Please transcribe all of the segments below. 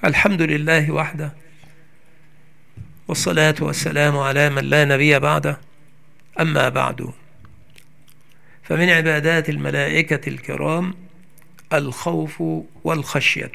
الحمد لله وحده، والصلاة والسلام على من لا نبي بعده. أما بعد، فمن عبادات الملائكة الكرام الخوف والخشية.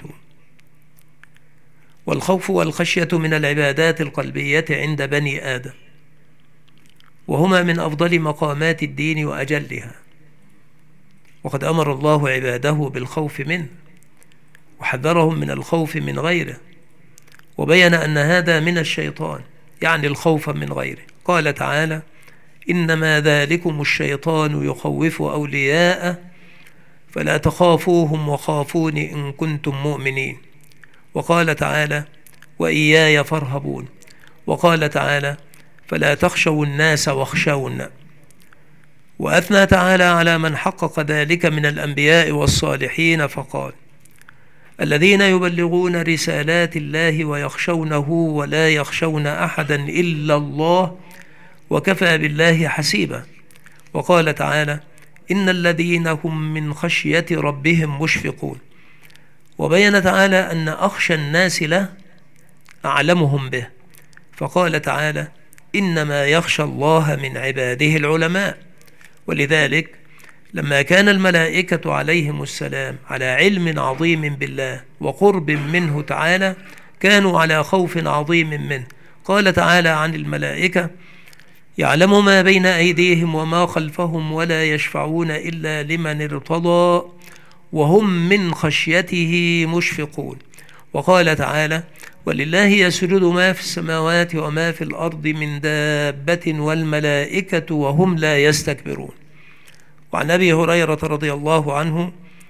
والخوف والخشية من العبادات القلبية عند بني آدم، وهما من أفضل مقامات الدين وأجلها، وقد أمر الله عباده بالخوف منه وحذرهم من الخوف من غيره، وبين أن هذا من الشيطان، يعني الخوف من غيره. قال تعالى: إنما ذلكم الشيطان يخوف أولياءه فلا تخافوهم وخافون إن كنتم مؤمنين. وقال تعالى: وإياي فارهبون. وقال تعالى: فلا تخشوا الناس واخشون. وأثنى تعالى على من حقق ذلك من الأنبياء والصالحين فقال: الذين يبلغون رسالات الله ويخشونه ولا يخشون أحدا إلا الله وكفى بالله حسيبا. وقال تعالى: إن الذين هم من خشية ربهم مشفقون. وبين تعالى أن أخشى الناس له أعلمهم به، فقال تعالى: إنما يخشى الله من عباده العلماء. ولذلك لما كان الملائكة عليهم السلام على علم عظيم بالله وقرب منه تعالى، كانوا على خوف عظيم منه. قال تعالى عن الملائكة: يعلم ما بين أيديهم وما خلفهم ولا يشفعون إلا لمن ارتضى وهم من خشيته مشفقون. وقال تعالى: ولله يسجد ما في السماوات وما في الأرض من دابة والملائكة وهم لا يستكبرون. وعن أبي هريرة رضي الله عنه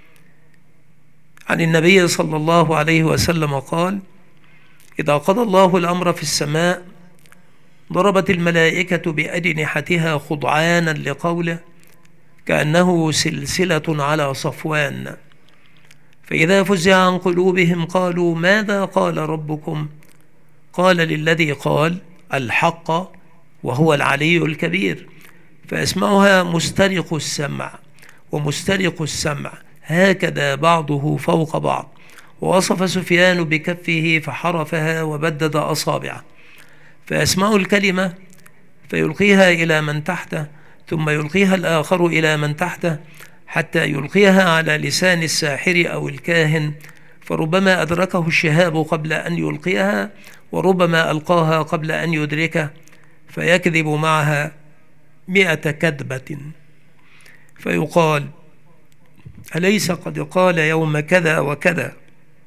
عن النبي صلى الله عليه وسلم قال: إذا قضى الله الأمر في السماء ضربت الملائكة بأجنحتها خضعانا لقوله كأنه سلسلة على صفوان، فإذا فزع عن قلوبهم قالوا: ماذا قال ربكم؟ قال للذي قال: الحق وهو العلي الكبير. فأسمعها مسترق السمع ومسترق السمع هكذا بعضه فوق بعض. ووصف سفيان بكفه فحرفها وبدد أصابعه، فأسمع الكلمة فيلقيها إلى من تحته ثم يلقيها الآخر إلى من تحته حتى يلقيها على لسان الساحر أو الكاهن، فربما أدركه الشهاب قبل أن يلقيها وربما ألقاها قبل أن يدركه، فيكذب معها 100 كذبة، فيقال: أليس قد قال يوم كذا وكذا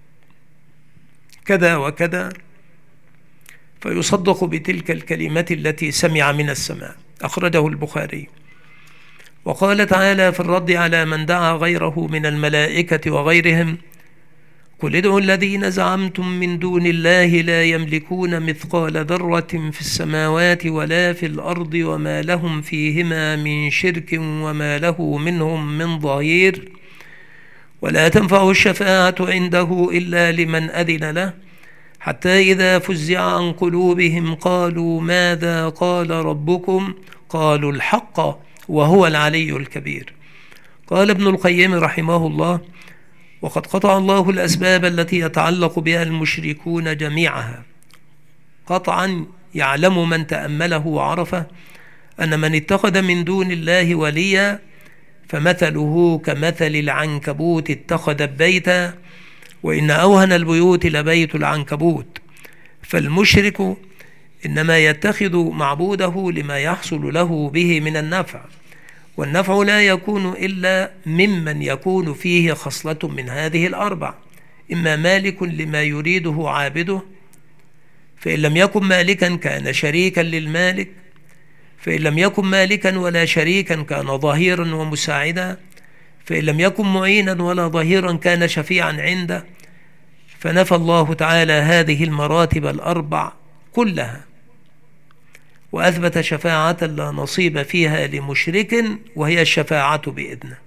كذا وكذا؟ فيصدق بتلك الكلمة التي سمع من السماء. أخرجه البخاري. وقال تعالى في الرد على من دعا غيره من الملائكة وغيرهم: قل ادعوا الذين زعمتم من دون الله لا يملكون مثقال ذرة في السماوات ولا في الأرض وما لهم فيهما من شرك وما له منهم من ظهير، ولا تنفع الشفاعة عنده إلا لمن أذن له، حتى إذا فزع عن قلوبهم قالوا: ماذا قال ربكم؟ قالوا: الحق وهو العلي الكبير. قال ابن القيم رحمه الله: وقد قطع الله الأسباب التي يتعلق بها المشركون جميعها قطعا يعلم من تأمله وعرفه أن من اتخذ من دون الله وليا فمثله كمثل العنكبوت اتخذت بيتا، وإن أوهن البيوت لبيت العنكبوت. فالمشرك إنما يتخذ معبوده لما يحصل له به من النفع، والنفع لا يكون إلا ممن يكون فيه خصلة من هذه الأربع: إما مالك لما يريده عابده، فإن لم يكن مالكا كان شريكا للمالك، فإن لم يكن مالكا ولا شريكا كان ظهيرا ومساعدا، فإن لم يكن معينا ولا ظهيرا كان شفيعا عنده. فنفى الله تعالى هذه المراتب الأربع كلها، وأثبت شفاعة لا نصيب فيها لمشرك، وهي الشفاعة بإذنه.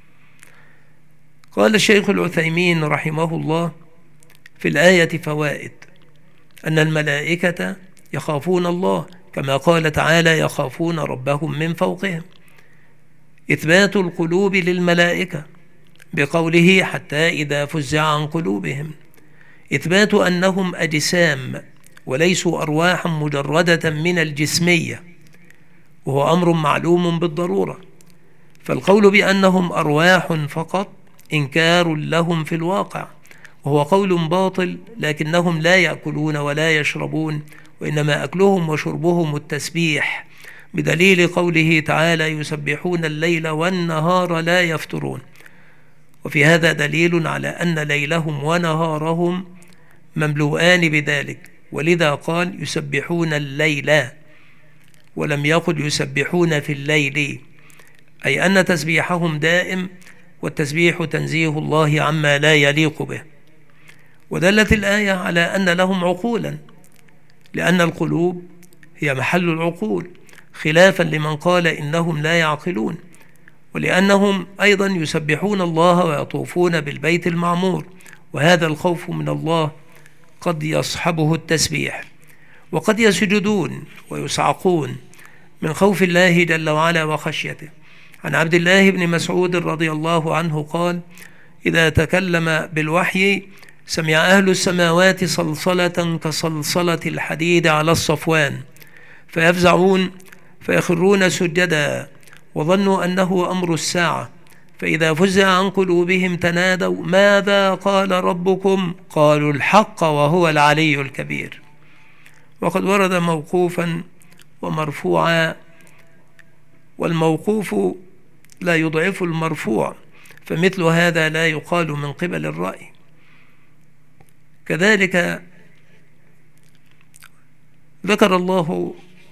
قال الشيخ العثيمين رحمه الله في الآية فوائد: أن الملائكة يخافون الله كما قال تعالى: يخافون ربهم من فوقهم. إثبات القلوب للملائكة بقوله: حتى إذا فزع عن قلوبهم، إثبات أنهم أجسام وليسوا أرواحا مجردة من الجسمية، وهو أمر معلوم بالضرورة، فالقول بأنهم أرواح فقط إنكار لهم في الواقع، وهو قول باطل، لكنهم لا يأكلون ولا يشربون، وإنما أكلهم وشربهم التسبيح، بدليل قوله تعالى يسبحون الليل والنهار لا يفترون. وفي هذا دليل على أن ليلهم ونهارهم مملوءان بذلك، ولذا قال يسبحون الليل ولم يقل يسبحون في الليل، أي أن تسبيحهم دائم، والتسبيح تنزيه الله عما لا يليق به. ودلت الآية على أن لهم عقولا، لأن القلوب هي محل العقول، خلافا لمن قال إنهم لا يعقلون، ولأنهم أيضا يسبحون الله ويطوفون بالبيت المعمور، وهذا الخوف من الله قد يصحبه التسبيح، وقد يسجدون ويصعقون من خوف الله جل وعلا وخشيته. عن عبد الله بن مسعود رضي الله عنه قال: إذا تكلم بالوحي سمع أهل السماوات صلصلة كصلصلة الحديد على الصفوان، فيفزعون فيخرون سجدا، وظنوا أنه أمر الساعة، فإذا فزع عن قلوبهم تنادوا: ماذا قال ربكم؟ قالوا: الحق وهو العلي الكبير. وقد ورد موقوفا ومرفوعا، والموقوف لا يضعف المرفوع، فمثل هذا لا يقال من قبل الرأي. كذلك ذكر الله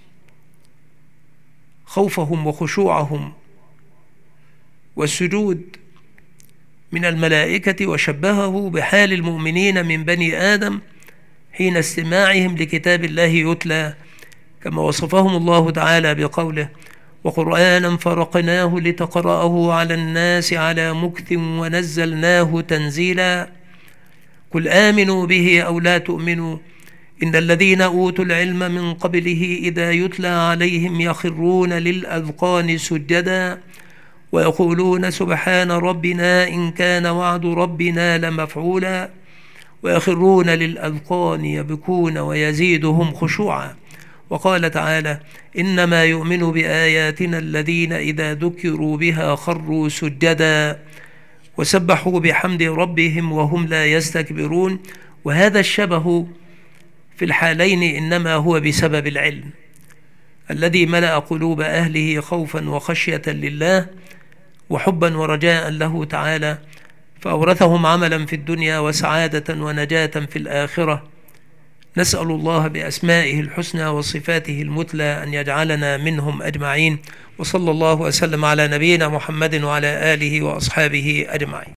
خوفهم وخشوعهم والسجود من الملائكة، وشبهه بحال المؤمنين من بني آدم حين استماعهم لكتاب الله يتلى، كما وصفهم الله تعالى بقوله: وقرآنا فرقناه لتقرأه على الناس على مكث ونزلناه تنزيلا. قل آمنوا به أو لا تؤمنوا إن الذين أوتوا العلم من قبله إذا يتلى عليهم يخرون للأذقان سجدا ويقولون سبحان ربنا إن كان وعد ربنا لمفعولا، ويخرون للأذقان يبكون ويزيدهم خشوعا. وقال تعالى: إنما يؤمن بآياتنا الذين إذا ذكروا بها خروا سجدا وسبحوا بحمد ربهم وهم لا يستكبرون. وهذا الشبه في الحالين إنما هو بسبب العلم الذي ملأ قلوب أهله خوفا وخشية لله وحبا ورجاء له تعالى، فأورثهم عملا في الدنيا وسعادة ونجاة في الآخرة. نسأل الله بأسمائه الحسنى وصفاته المثلى أن يجعلنا منهم أجمعين، وصلى الله وسلم على نبينا محمد وعلى آله وأصحابه أجمعين.